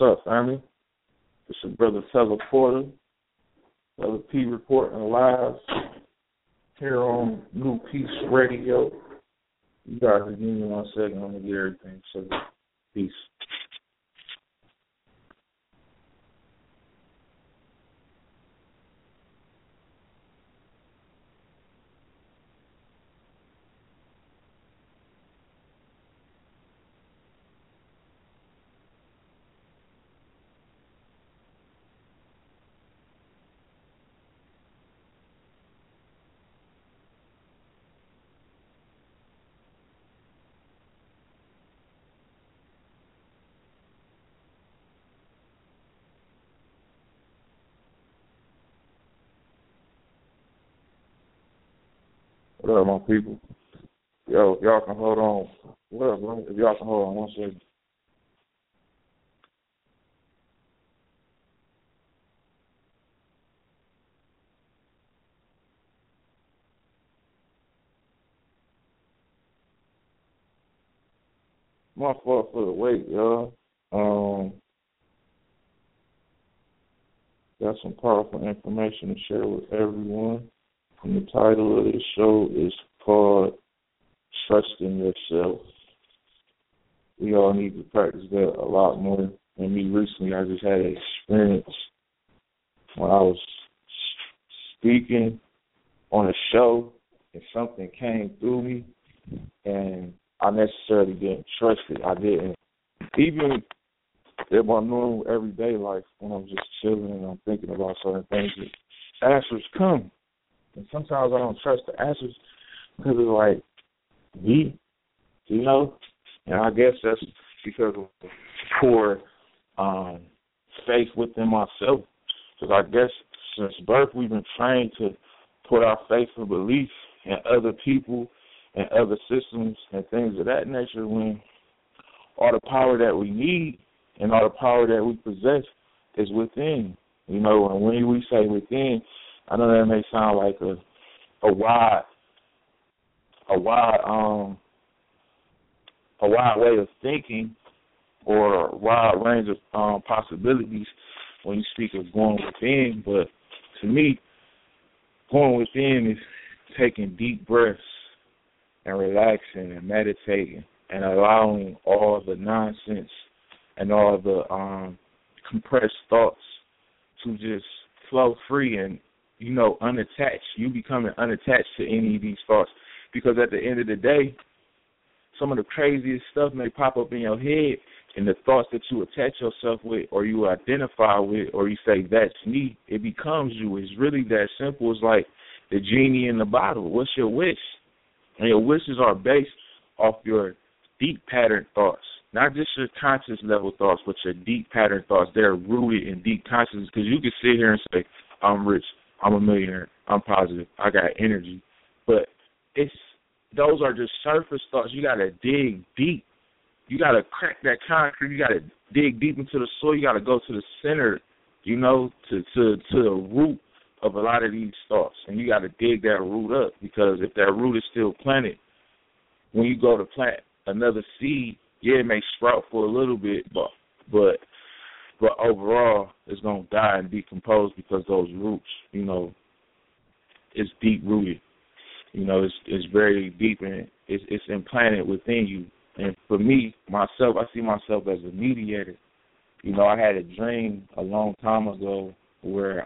up, family? It's your brother Teleporter, Brother P reporting live here on New Peace Radio. You guys give me 1 second. I'm going to get everything. So, peace. What up, my people? Yo, if y'all can hold on. What up, bro? If y'all can hold on 1 second. My fault for the wait, y'all. Got some powerful information to share with everyone. And the title of this show is called Trusting Yourself. We all need to practice that a lot more. And me recently, I just had an experience when I was speaking on a show and something came through me and I necessarily didn't trust it. I didn't. Even in my normal everyday life, when I'm just chilling and I'm thinking about certain things, the answers come. And sometimes I don't trust the answers because it's like, me, you know? And I guess that's because of poor faith within myself. Because I guess since birth we've been trained to put our faith and belief in other people and other systems and things of that nature, when all the power that we need and all the power that we possess is within. You know, and when we say within, I know that may sound like a wide way of thinking or a wide range of possibilities when you speak of going within, but to me, going within is taking deep breaths and relaxing and meditating and allowing all the nonsense and all the compressed thoughts to just flow free and, you know, unattached. You becoming unattached to any of these thoughts, because at the end of the day, some of the craziest stuff may pop up in your head, and the thoughts that you attach yourself with or you identify with or you say, that's me, it becomes you. It's really that simple. It's like the genie in the bottle. What's your wish? And your wishes are based off your deep pattern thoughts, not just your conscious level thoughts, but your deep pattern thoughts. They're rooted in deep consciousness, because you can sit here and say, I'm rich, I'm a millionaire, I'm positive, I got energy. But those are just surface thoughts. You got to dig deep. You got to crack that concrete. You got to dig deep into the soil. You got to go to the center, you know, to the root of a lot of these thoughts. And you got to dig that root up, because if that root is still planted, when you go to plant another seed, yeah, it may sprout for a little bit, but overall it's going to die and decompose, because those roots, you know, it's deep rooted. You know, it's very deep, and it's implanted within you. And for me, myself, I see myself as a mediator. You know, I had a dream a long time ago where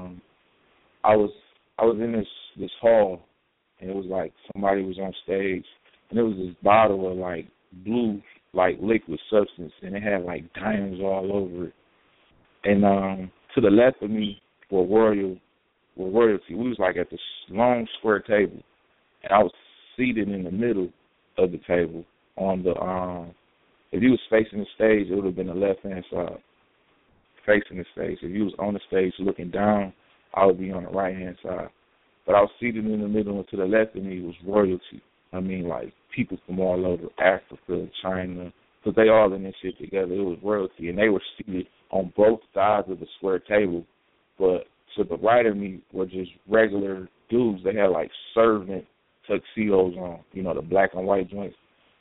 I was in this hall, and it was like somebody was on stage, and there was this bottle of like blue, like liquid substance, and it had like diamonds all over it. And to the left of me were royalty. We was like at this long square table, and I was seated in the middle of the table. On the if you was facing the stage, it would have been the left-hand side, facing the stage. If you was on the stage looking down, I would be on the right-hand side. But I was seated in the middle, and to the left of me was royalty. I mean, like, people from all over Africa, China, because they all in this shit together. It was royalty, and they were seated on both sides of the square table. But to the right of me were just regular dudes. They had, like, servant tuxedos on, you know, the black and white joints.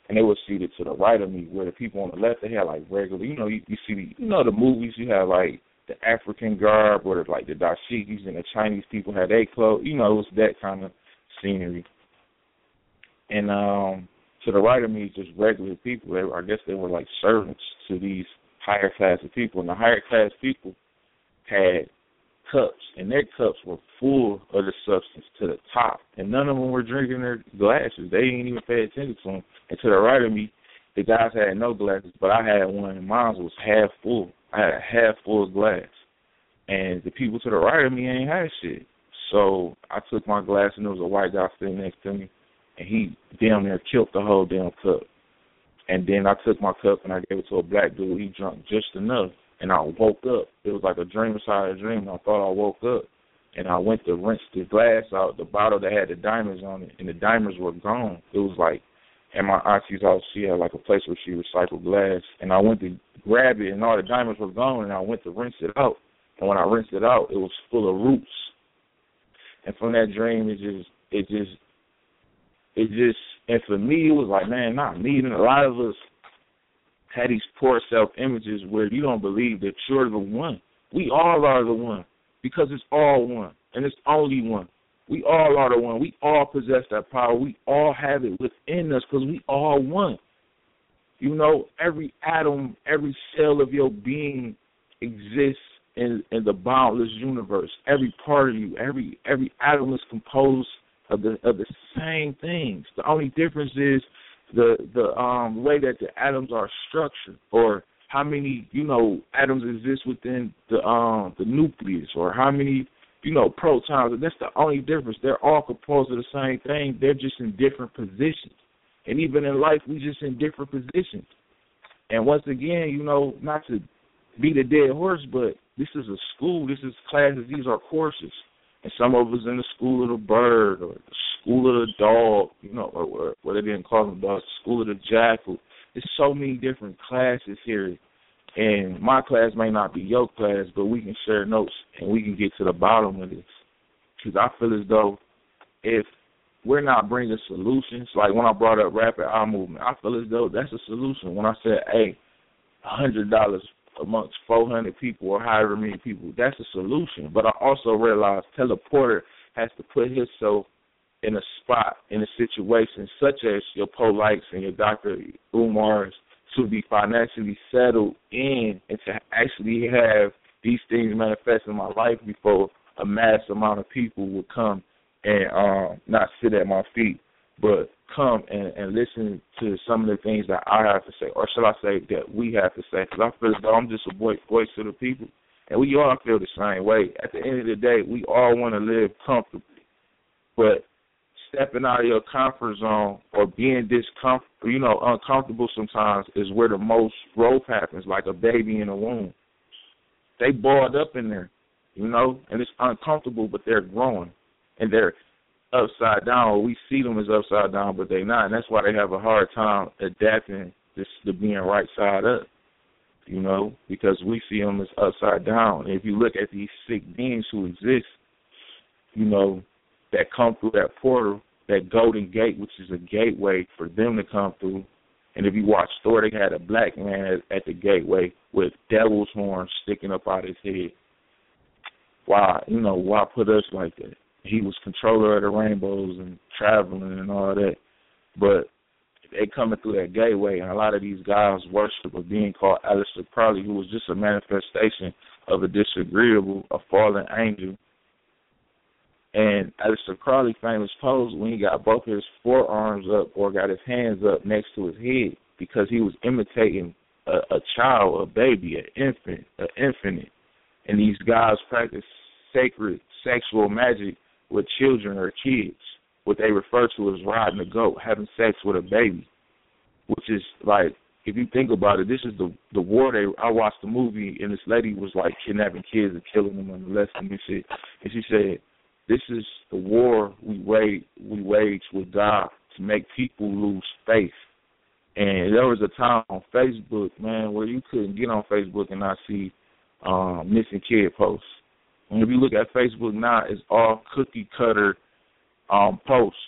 and they were seated to the right of me, where the people on the left, they had, like, regular, you see, the movies, you have, like, the African garb, or, like, the dashikis, and the Chinese people had their clothes. It was that kind of scenery. And to the right of me, just regular people. I guess they were, like, servants to these higher class of people. And the higher class people had cups, and their cups were full of the substance to the top, and none of them were drinking their glasses. They didn't even pay attention to them. And to the right of me, the guys had no glasses, but I had one, and mine was half full. I had a half full glass, and the people to the right of me ain't had shit. So I took my glass, and there was a white guy sitting next to me, and he damn near killed the whole damn cup. And then I took my cup, and I gave it to a black dude. He drank just enough. And I woke up. It was like a dream inside a dream. I thought I woke up, and I went to rinse the glass out, the bottle that had the diamonds on it, and the diamonds were gone. It was like, at my auntie's house, she had like a place where she recycled glass, and I went to grab it, and all the diamonds were gone, and I went to rinse it out. And when I rinsed it out, it was full of roots. And from that dream, and for me, it was like, man, not me. And a lot of us had these poor self-images where you don't believe that you're the one. We all are the one, because it's all one, and it's only one. We all are the one. We all possess that power. We all have it within us, because we all one. Every atom, every cell of your being exists in the boundless universe. Every part of you, every atom is composed of the same things. The only difference is the way that the atoms are structured, or how many atoms exist within the nucleus, or how many protons. That's the only difference. They're all composed of the same thing. They're just in different positions. And even in life, we just in different positions. And once again, not to beat a dead horse, but this is a school. This is classes. These are courses. And some of us in the school of the bird, or the school of the dog, or what they didn't call them dogs, the school of the jackal. There's so many different classes here. And my class may not be your class, but we can share notes and we can get to the bottom of this. Because I feel as though if we're not bringing solutions, like when I brought up rapid eye movement, I feel as though that's a solution. When I said, hey, $100 amongst 400 people or however many people, that's a solution. But I also realized Teleporter has to put himself in a spot, in a situation such as your Polites and your Dr. Umars, to be financially settled in and to actually have these things manifest in my life before a mass amount of people would come and not sit at my feet, but come and listen to some of the things that I have to say, or shall I say that we have to say, because I feel as though I'm just a voice to the people, and we all feel the same way. At the end of the day, we all want to live comfortably, but stepping out of your comfort zone or being uncomfortable sometimes is where the most growth happens, like a baby in a womb. They boiled up in there, and it's uncomfortable, but they're growing, and they're upside down, or we see them as upside down, but they're not, and that's why they have a hard time adapting this to being right side up, because we see them as upside down. And if you look at these sick beings who exist, that come through that portal, that golden gate, which is a gateway for them to come through. And if you watch Thor, they had a black man at the gateway with devil's horns sticking up out his head. Why put us like that? He was controller of the rainbows and traveling and all that. But they coming through that gateway, and a lot of these guys worship a being called Aleister Crowley, who was just a manifestation of a disagreeable, a fallen angel. And Aleister Crowley famous pose when he got both his forearms up or got his hands up next to his head, because he was imitating a child, a baby, an infant. And these guys practice sacred sexual magic with children or kids, what they refer to as riding a goat, having sex with a baby, which is like, if you think about it, this is the war. I watched the movie, and this lady was like kidnapping kids and killing them and molesting them and shit. And she said, this is the war we wage with God to make people lose faith. And there was a time on Facebook, man, where you couldn't get on Facebook and not see missing kid posts. And if you look at Facebook now, it's all cookie cutter posts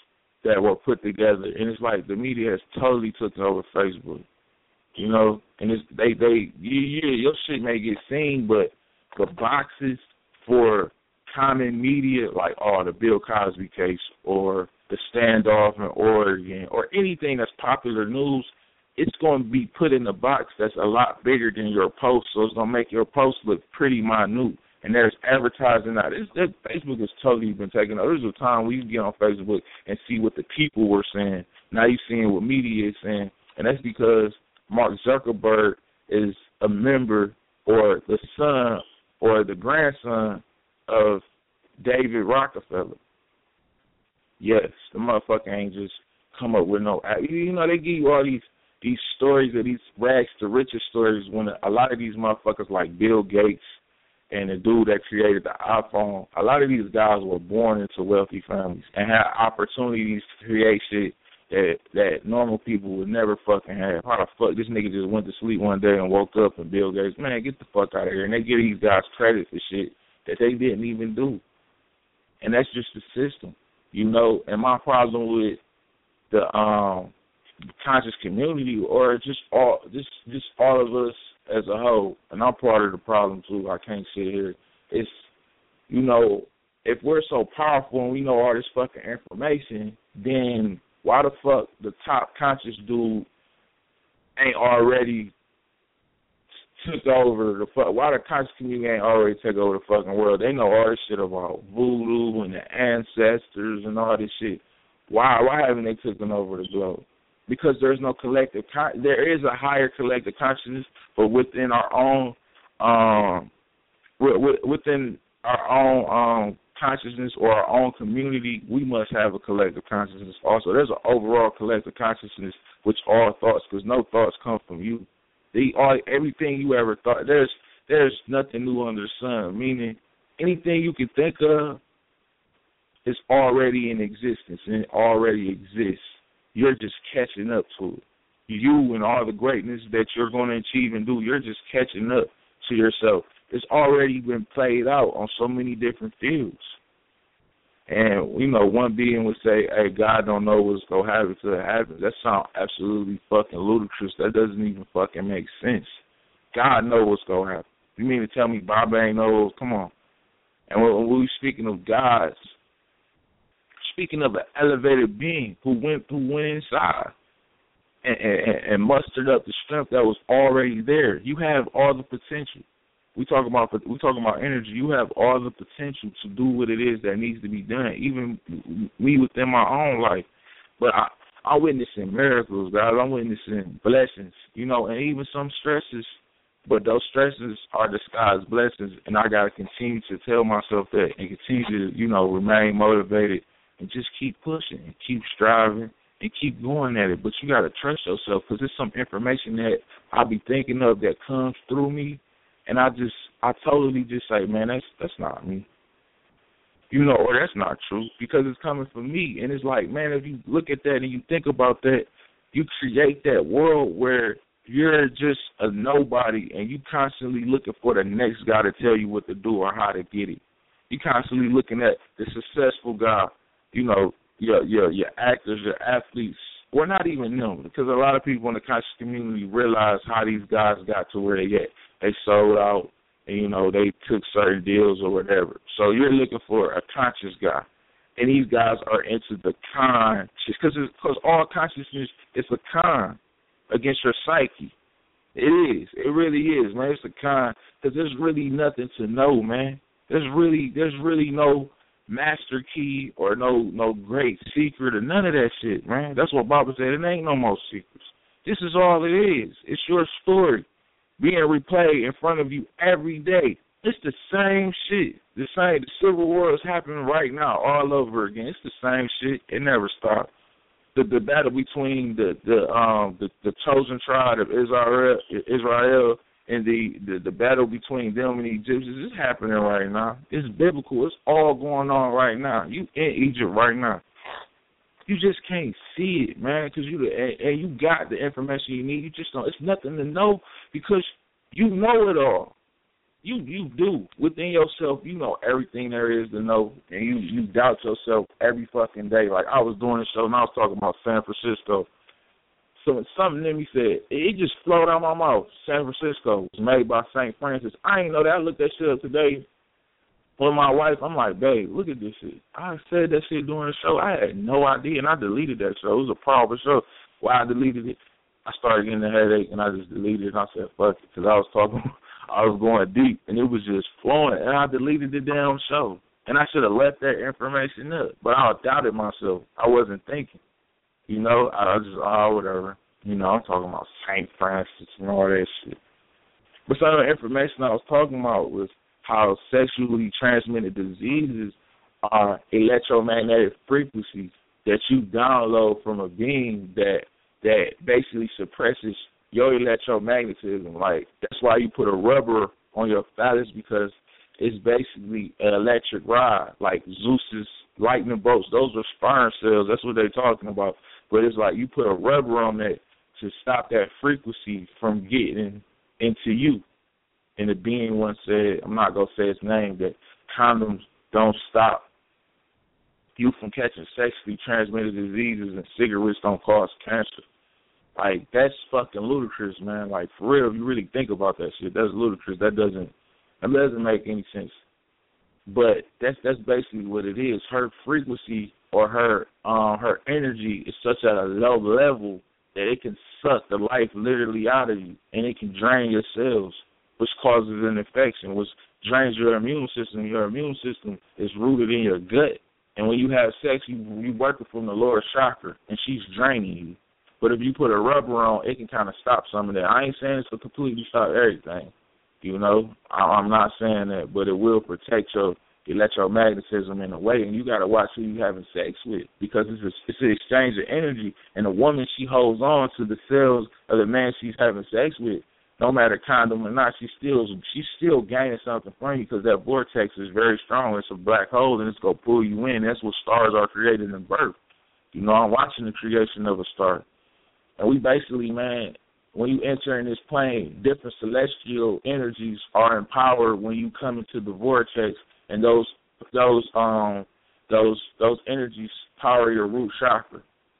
that were put together, and it's like the media has totally taken over Facebook. You know, and it's your shit may get seen, but the boxes for common media, like the Bill Cosby case or the standoff in Oregon or anything that's popular news, it's going to be put in a box that's a lot bigger than your post, so it's going to make your post look pretty minute. And there's advertising out. Facebook has totally been taken over. There's a time we get on Facebook and see what the people were saying. Now you're seeing what media is saying, and that's because Mark Zuckerberg is a member or the son or the grandson of David Rockefeller. Yes, the motherfucker ain't just come up with no. You know, they give you all these stories of these rags to riches stories when a lot of these motherfuckers like Bill Gates and the dude that created the iPhone, a lot of these guys were born into wealthy families and had opportunities to create shit that normal people would never fucking have. How the fuck this nigga just went to sleep one day and woke up and Bill Gates, man, get the fuck out of here. And they give these guys credit for shit that they didn't even do. And that's just the system, you know. And my problem with the conscious community, or just all of us as a whole, and I'm part of the problem too, I can't sit here, it's, you know, if we're so powerful and we know all this fucking information, then why the fuck the top conscious dude ain't already took over the fuck? Why the conscious community ain't already took over the fucking world? They know all this shit about voodoo and the ancestors and all this shit. Why haven't they taken over the globe? Because there's no collective. There is a higher collective consciousness, but within our own, within our own consciousness or our own community, we must have a collective consciousness also. There's an overall collective consciousness, which all thoughts, because no thoughts come from you. Everything you ever thought, there's nothing new under the sun, meaning anything you can think of is already in existence and it already exists. You're just catching up to it. You and all the greatness that you're going to achieve and do, you're just catching up to yourself. It's already been played out on so many different fields. And, you know, one being would say, hey, God don't know what's going to happen till it happens. That sounds absolutely fucking ludicrous. That doesn't even fucking make sense. God knows what's going to happen. You mean to tell me Baba ain't knows? Come on. And when we're speaking of gods, speaking of an elevated being who went inside and mustered up the strength that was already there. You have all the potential. We talking about energy. You have all the potential to do what it is that needs to be done. Even me within my own life, but I'm witnessing miracles, guys. I'm witnessing blessings, you know, and even some stresses. But those stresses are disguised blessings, and I gotta continue to tell myself that and continue to, you know, remain motivated and just keep pushing and keep striving and keep going at it. But you got to trust yourself, because there's some information that I be thinking of that comes through me, and I totally just say, man, that's not me. You know, or that's not true, because it's coming from me. And it's like, man, if you look at that and you think about that, you create that world where you're just a nobody and you constantly looking for the next guy to tell you what to do or how to get it. You constantly looking at the successful guy, you know, your actors, your athletes, or not even them, because a lot of people in the conscious community realize how these guys got to where they at. They sold out, and, you know, they took certain deals or whatever. So you're looking for a conscious guy, and these guys are into the con, because all consciousness is a con against your psyche. It is. It really is, man. It's a con, because there's really nothing to know, man. There's really no master key or no great secret or none of that shit, man. That's what Baba said. It ain't no more secrets. This is all it is. It's your story being replayed in front of you every day. It's the same shit. The civil war is happening right now all over again. It's the same shit. It never stops. The battle between the chosen tribe of Israel and the battle between them and the Egyptians is happening right now. It's biblical. It's all going on right now. You in Egypt right now. You just can't see it, man, because you got the information you need. You just don't. It's nothing to know, because you know it all. you do within yourself. You know everything there is to know, and you doubt yourself every fucking day. Like I was doing a show and I was talking about San Francisco. So something in me said, it just flowed out my mouth. San Francisco was made by St. Francis. I ain't know that. I looked that shit up today with my wife. I'm like, babe, look at this shit. I said that shit during the show. I had no idea, and I deleted that show. It was a proper show. Why I deleted it, I started getting a headache, and I just deleted it, and I said, fuck it, because I was going deep, and it was just flowing, and I deleted the damn show. And I should have left that information up, but I doubted myself. I wasn't thinking. You know, I just, whatever. You know, I'm talking about St. Francis and all that shit. But some of the information I was talking about was how sexually transmitted diseases are electromagnetic frequencies that you download from a being that basically suppresses your electromagnetism. Like, that's why you put a rubber on your phallus, because it's basically an electric rod, like Zeus's lightning bolts. Those are sperm cells. That's what they're talking about. But it's like you put a rubber on that to stop that frequency from getting into you. And the being once said, I'm not going to say his name, that condoms don't stop you from catching sexually transmitted diseases, and cigarettes don't cause cancer. Like, that's fucking ludicrous, man. Like, for real, if you really think about that shit, that's ludicrous. That doesn't make any sense. But that's basically what it is. Her frequency or her energy is such at a low level that it can suck the life literally out of you, and it can drain your cells, which causes an infection, which drains your immune system. Your immune system is rooted in your gut. And when you have sex, you working from the lower chakra, and she's draining you. But if you put a rubber on, it can kind of stop some of that. I ain't saying it's to completely stop everything. You know, I'm not saying that, but it will protect your electromagnetism in a way, and you got to watch who you having sex with, because it's an exchange of energy, and a woman, she holds on to the cells of the man she's having sex with. No matter condom or not, she's still gaining something from you, because that vortex is very strong. It's a black hole, and it's going to pull you in. That's what stars are created in birth. You know, I'm watching the creation of a star. And we basically, man, when you enter in this plane, different celestial energies are empowered when you come into the vortex, and those energies power your root chakra.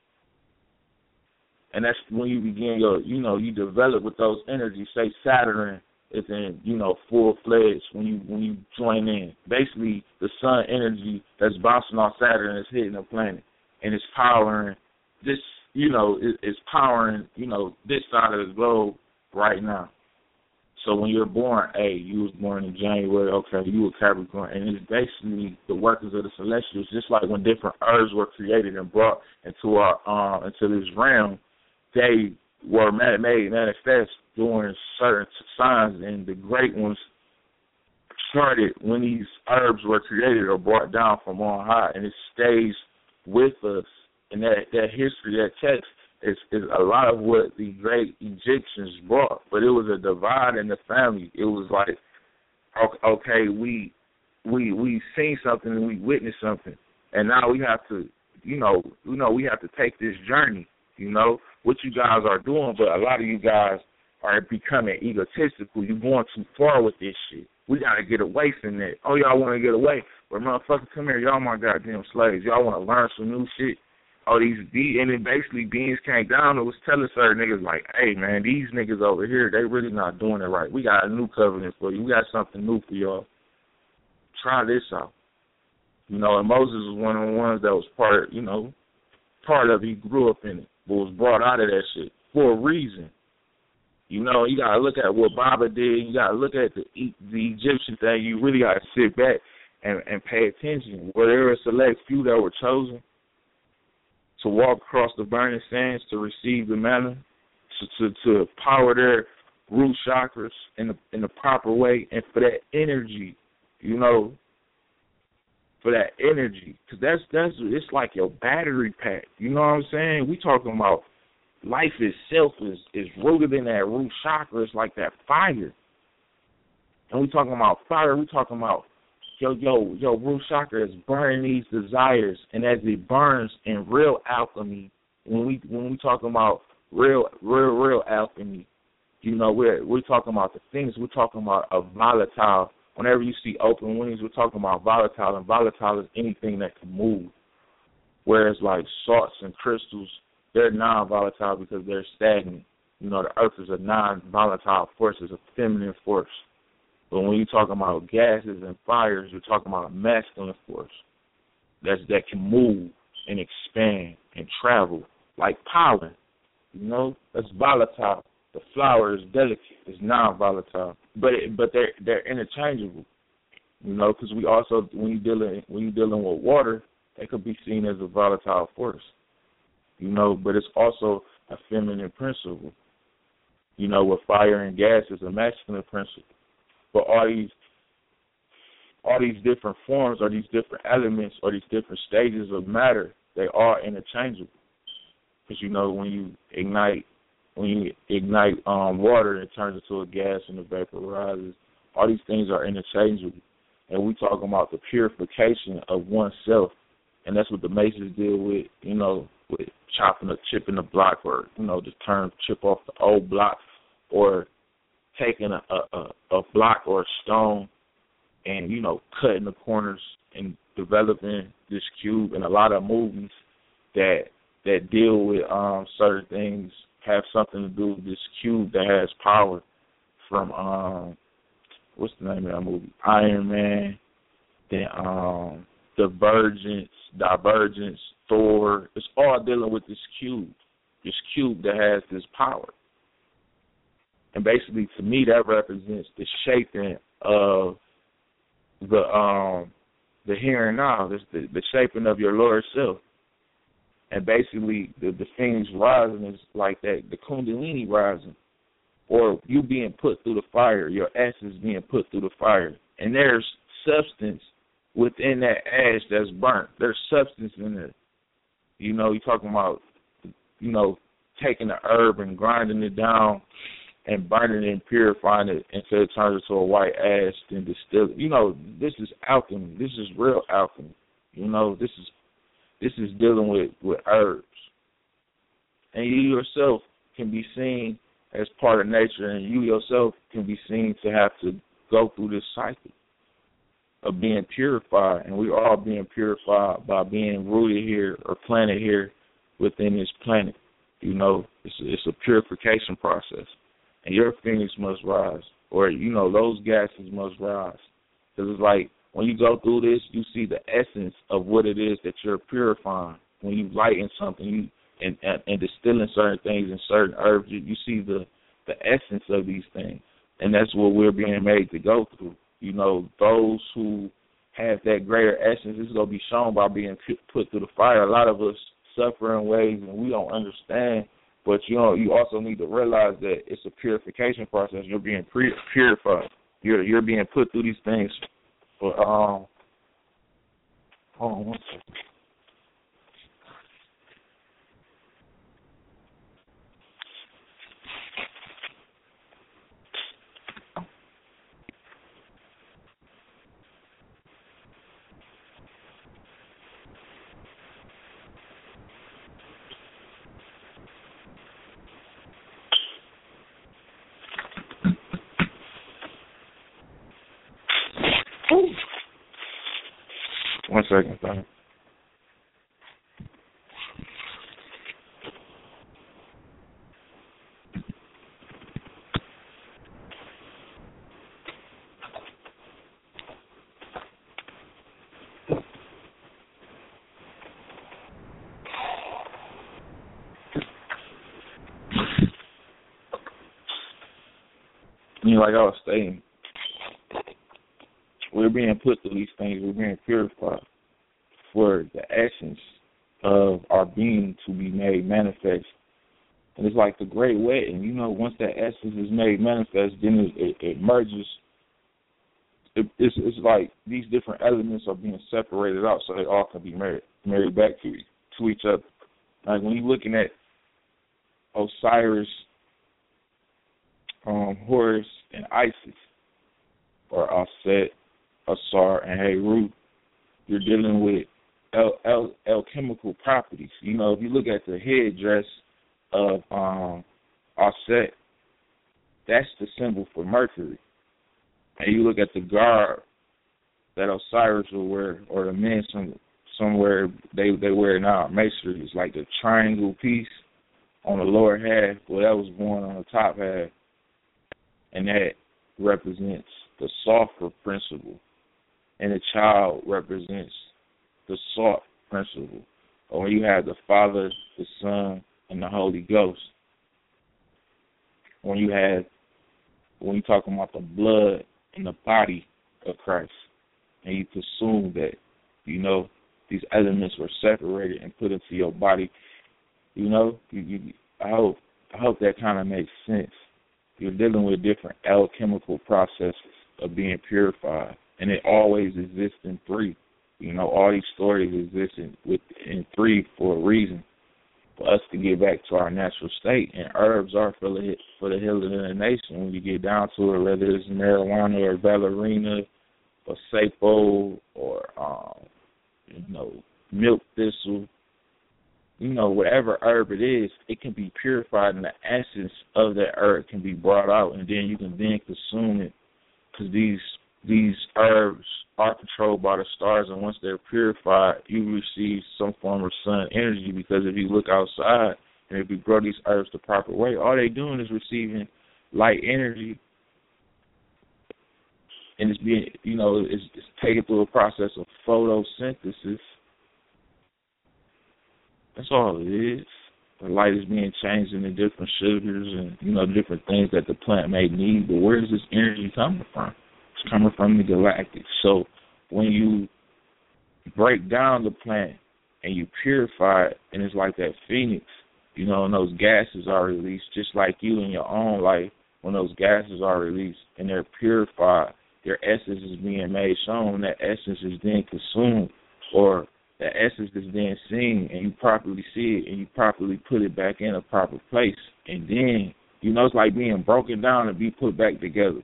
And that's when you begin you develop with those energies. Say Saturn is in, full-fledged when you join in. Basically, the sun energy that's bouncing off Saturn is hitting the planet, and it's powering this, it's powering, this side of the globe right now. So when you're born, you was born in January, okay, you were Capricorn, and it's basically the workers of the celestials, just like when different herbs were created and brought into into this realm. They were made manifest during certain signs, and the great ones started when these herbs were created or brought down from on high, and it stays with us. And that history, that text, is a lot of what the great Egyptians brought, but it was a divide in the family. It was like, okay, we seen something and we witnessed something, and now we have to, we have to take this journey. What you guys are doing, but a lot of you guys are becoming egotistical. You're going too far with this shit. We got to get away from that. Oh, y'all want to get away? But motherfuckers, come here. Y'all my goddamn slaves. Y'all want to learn some new shit? Oh, and then basically beings came down and was telling certain niggas like, hey, man, these niggas over here, they really not doing it right. We got a new covenant for you. We got something new for y'all. Try this out. And Moses was one of the ones that was part of it. He grew up in it, but was brought out of that shit for a reason. You got to look at what Baba did. You got to look at the Egyptian thing. You really got to sit back and pay attention. Were there a select few that were chosen to walk across the burning sands to receive the manna, to power their root chakras in the proper way, and for that energy, for that energy, because that's it's like your battery pack. You know what I'm saying? We talking about life itself is rooted in that root chakra. It's like that fire. And we talking about fire. We talking about your root chakra is burning these desires, and as it burns in real alchemy, when we talking about real alchemy, we're talking about the things. We're talking about a volatile. Whenever you see open wings, we're talking about volatile, and volatile is anything that can move. Whereas like salts and crystals, they're non-volatile because they're stagnant. The earth is a non-volatile force, it's a feminine force. But when you're talking about gases and fires, you're talking about a masculine force that can move and expand and travel like pollen. That's volatile. The flower is delicate, it's non-volatile, but they're interchangeable. Because we also when you're dealing with water, that could be seen as a volatile force. But it's also a feminine principle. With fire and gas is a masculine principle. But all these different forms, or these different elements, or these different stages of matter, they are interchangeable. Because when you ignite water, it turns into a gas and it vaporizes. All these things are interchangeable, and we talking about the purification of oneself, and that's what the Masons deal with. With chipping the block, or just chip off the old block, or taking a block or a stone and cutting the corners and developing this cube. And a lot of movies that deal with certain things have something to do with this cube that has power. From what's the name of that movie? Iron Man. Then Divergence, Thor. It's all dealing with this cube that has this power. And basically, to me, that represents the shaping of the here and now. It's the shaping of your lower self. And basically, the things rising is like that, the Kundalini rising, or you being put through the fire, your essence being put through the fire. And there's substance within that ash that's burnt. There's substance in there. You're talking about, taking the herb and grinding it down and burning it and purifying it until it turns into a white ash, then distill it. This is alchemy. This is real alchemy. This is dealing with herbs. And you yourself can be seen as part of nature, and you yourself can be seen to have to go through this cycle of being purified. And we are being purified by being rooted here or planted here within this planet. It's a purification process. And your phoenix must rise, or, those gases must rise. Because it's like, when you go through this, you see the essence of what it is that you're purifying. When you lighten something, and distilling certain things and certain herbs, you see the essence of these things. And that's what we're being made to go through. Those who have that greater essence, it's going to be shown by being put through the fire. A lot of us suffer in ways and we don't understand. But, you also need to realize that it's a purification process. You're being purified. You're being put through these things. But, hold on 1 second. Ooh. 1 second, sorry. Like I was saying, we're being put through these things. We're being purified for the essence of our being to be made manifest. And it's like the great wedding. Once that essence is made manifest, then it merges. It's like these different elements are being separated out so they all can be married back to each other. Like when you're looking at Osiris, Horus, and Isis, or Aset, Asar, and Heru, you're dealing with alchemical properties. If you look at the headdress of Aset, that's the symbol for Mercury. And you look at the garb that Osiris will wear, or the men somewhere they wear now, masonry. It's like the triangle piece on the lower half. Well, that was born on the top half, and that represents the sulfur principle, and the child represents the salt principle. Or when you have the Father, the Son, and the Holy Ghost. When you're talking about the blood and the body of Christ, and you consume that, you know, these elements were separated and put into your body, you know, I hope that kind of makes sense. You're dealing with different alchemical processes of being purified, and it always exists in three. You know, all these stories exist in three for a reason, for us to get back to our natural state. And herbs are for the healing of the nation. When you get down to it, whether it's marijuana or ballerina or sapo or, you know, milk thistle, you know, whatever herb it is, it can be purified and the essence of that herb can be brought out, and then you can then consume it, because these herbs are controlled by the stars, and once they're purified, you receive some form of sun energy, because if you look outside and if you grow these herbs the proper way, all they're doing is receiving light energy, and it's being, you know, it's taken through a process of photosynthesis. That's all it is. The light is being changed into different sugars and, you know, different things that the plant may need, but where is this energy coming from? It's coming from the galactic. So when you break down the plant and you purify it, and it's like that phoenix, you know, and those gases are released, just like you in your own life, when those gases are released and they're purified, their essence is being made shown, that essence is then consumed, or the essence is then seen, and you properly see it, and you properly put it back in a proper place. And then, you know, it's like being broken down and be put back together.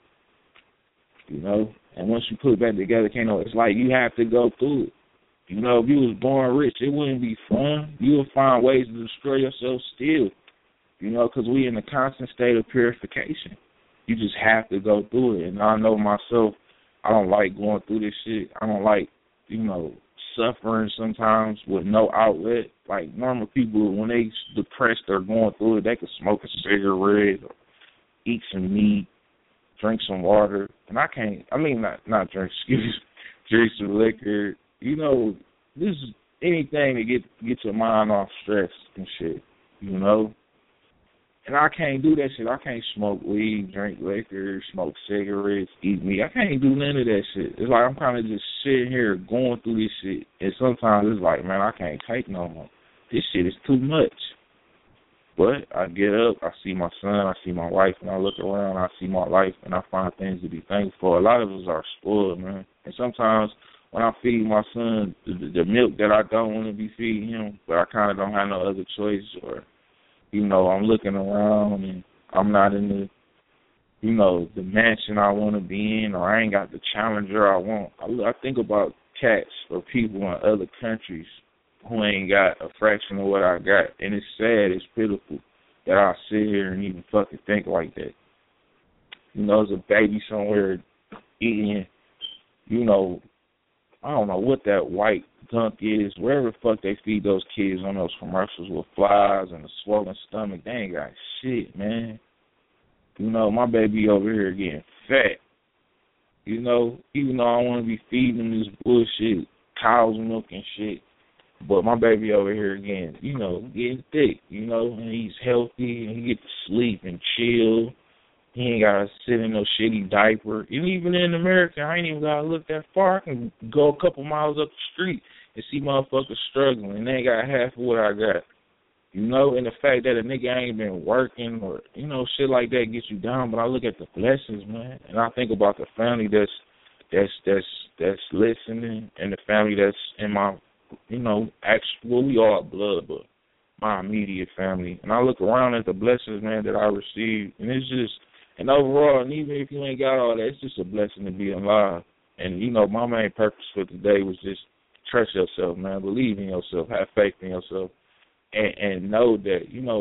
You know, and once you put it back together, it's like you have to go through it. You know, if you was born rich, it wouldn't be fun. You would find ways to destroy yourself still. You know, because we in a constant state of purification. You just have to go through it. And I know myself, I don't like going through this shit. I don't like, you know, suffering sometimes with no outlet. Like normal people, when they depressed or going through it, they could smoke a cigarette or eat some meat, drink some water. And I can't, I mean, not drink, drink some liquor. You know, this is anything to get your mind off stress and shit, you know? And I can't do that shit. I can't smoke weed, drink liquor, smoke cigarettes, eat meat. I can't do none of that shit. It's like I'm kind of just sitting here going through this shit. And sometimes it's like, man, I can't take no more. This shit is too much. But I get up, I see my son, I see my wife, and I look around, I see my life, and I find things to be thankful for. A lot of us are spoiled, man. And sometimes when I feed my son the milk that I don't want to be feeding him, but I kind of don't have no other choice, or, you know, I'm looking around and I'm not in the, you know, the mansion I want to be in, or I ain't got the Challenger I want. I think about cats or people in other countries who ain't got a fraction of what I got. And it's sad, it's pitiful that I sit here and even fucking think like that. You know, there's a baby somewhere eating, you know, I don't know what that white gunk is, wherever the fuck they feed those kids on those commercials with flies and a swollen stomach. They ain't got shit, man. You know, my baby over here getting fat. You know, even though I want to be feeding them this bullshit, cow's milk and shit, but my baby over here again, you know, getting thick, you know, and he's healthy and he get to sleep and chill. He ain't got to sit in no shitty diaper. And even in America, I ain't even got to look that far. I can go a couple miles up the street and see motherfuckers struggling, and they ain't got half of what I got. You know, and the fact that a nigga ain't been working or, you know, shit like that gets you down. But I look at the blessings, man, and I think about the family that's listening, and the family that's in my, you know, well, we all blood, but my immediate family. And I look around at the blessings, man, that I received, and it's just, and overall, and even if you ain't got all that, it's just a blessing to be alive. And, you know, my main purpose for today was just trust yourself, man. Believe in yourself. Have faith in yourself. And know that, you know,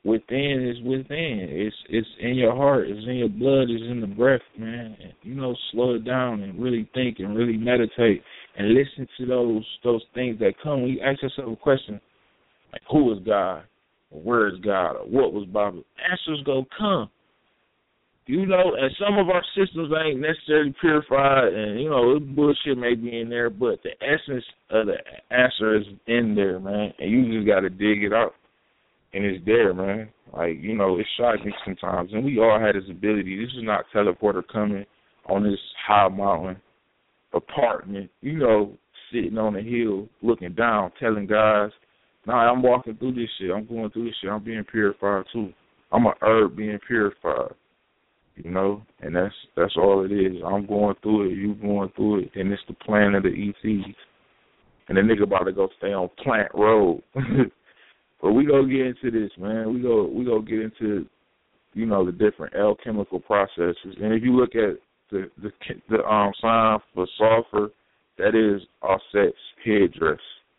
within is within. It's in your heart. It's in your blood. It's in the breath, man. And, slow it down and really think and really meditate and listen to those things that come. When you ask yourself a question like, who is God? Or where is God? Or what was Bible? Answers go come. And some of our systems ain't necessarily purified, and, bullshit may be in there, but the essence of the answer is in there, man, and you just got to dig it out, and it's there, man. Like, it's shocking sometimes, and we all had this ability. This is not teleporter coming on this high mountain apartment, sitting on a hill looking down, telling guys, nah, I'm walking through this shit. I'm going through this shit. I'm being purified, too. I'm a herb being purified. And that's all it is. I'm going through it, you going through it, and it's the plan of the ETs. And the nigga about to go stay on Plant Road. But we go get into this, man. We go get into, the different alchemical processes. And if you look at the sign for sulfur, that is Auset's headdress.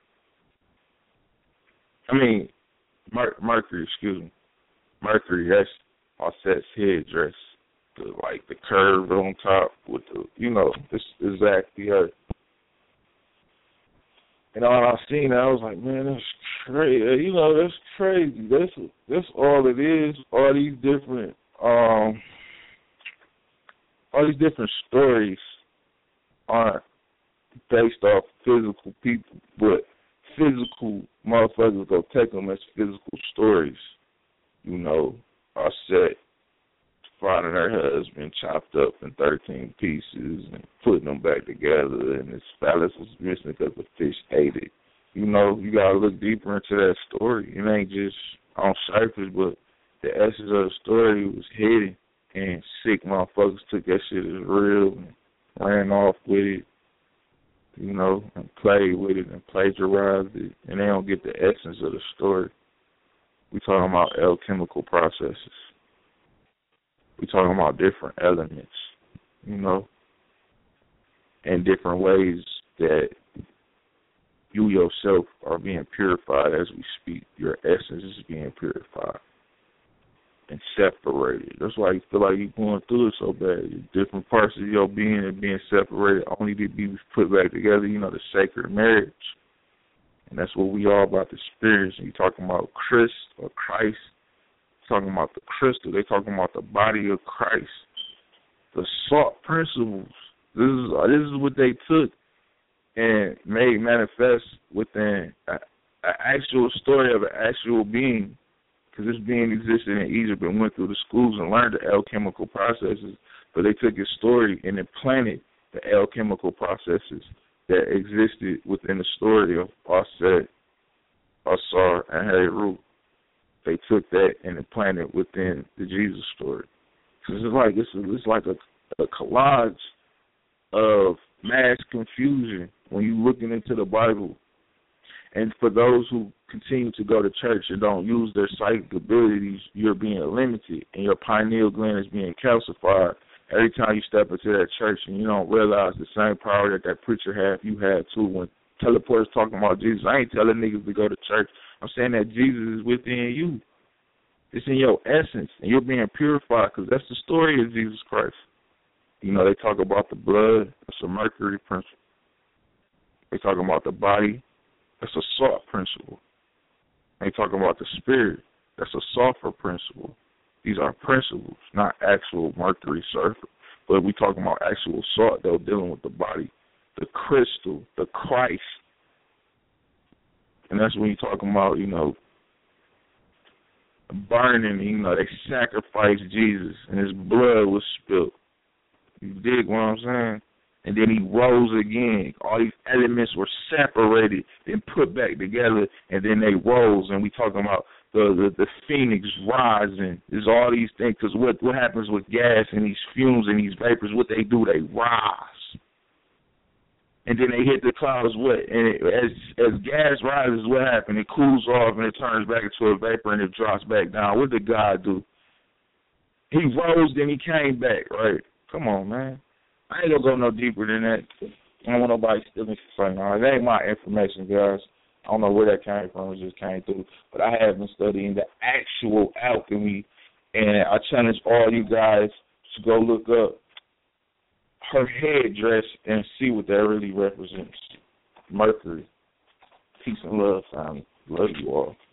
Mercury, excuse me. Mercury, that's Auset's headdress. The curve on top with it's exactly her. And all I seen, I was like, man, that's crazy. That's crazy. That's all it is. All these different stories aren't based off physical people, but physical motherfuckers go take them as physical stories. Auset finding her husband chopped up in 13 pieces and putting them back together, and his phallus was missing because the fish ate it. You got to look deeper into that story. It ain't just on surface, but the essence of the story was hidden, and sick motherfuckers took that shit as real and ran off with it, and played with it and plagiarized it, and they don't get the essence of the story. We talking about alchemical processes. We talking about different elements, and different ways that you yourself are being purified as we speak. Your essence is being purified and separated. That's why you feel like you're going through it so bad. Different parts of your being are being separated only to be put back together, the sacred marriage. And that's what we all about to experience. And you're talking about Christ or Christ. Talking about the crystal, they're talking about the body of Christ, the salt principles. This is what they took and made manifest within an actual story of an actual being, because this being existed in Egypt and went through the schools and learned the alchemical processes, but they took his story and implanted the alchemical processes that existed within the story of Auset, Asar, and Heru. They took that and implanted it within the Jesus story. So it's like a collage of mass confusion when you're looking into the Bible. And for those who continue to go to church and don't use their psychic abilities, you're being limited, and your pineal gland is being calcified every time you step into that church, and you don't realize the same power that preacher had, you had too. When teleporters talking about Jesus, I ain't telling niggas to go to church. I'm saying that Jesus is within you. It's in your essence, and you're being purified, because that's the story of Jesus Christ. They talk about the blood. That's a mercury principle. They talk about the body. That's a salt principle. They talk about the spirit. That's a sulfur principle. These are principles, not actual mercury sulfur. But we talking about actual salt, though, dealing with the body, the crystal, the Christ. And that's when you're talking about, burning, they sacrificed Jesus and his blood was spilled. You dig what I'm saying? And then he rose again. All these elements were separated, then put back together, and then they rose. And we talking about the phoenix rising. There's all these things, because what happens with gas and these fumes and these vapors, what they do, they rise. And then they hit the clouds, and as gas rises, what happens? It cools off and it turns back into a vapor and it drops back down. What did God do? He rose, then he came back, right? Come on, man. I ain't gonna go no deeper than that. I don't want nobody stealing from me. That ain't my information, guys. I don't know where that came from. It just came through. But I have been studying the actual alchemy, and I challenge all you guys to go look up her headdress and see what that really represents. Mercury. Peace and love, family. Love you all.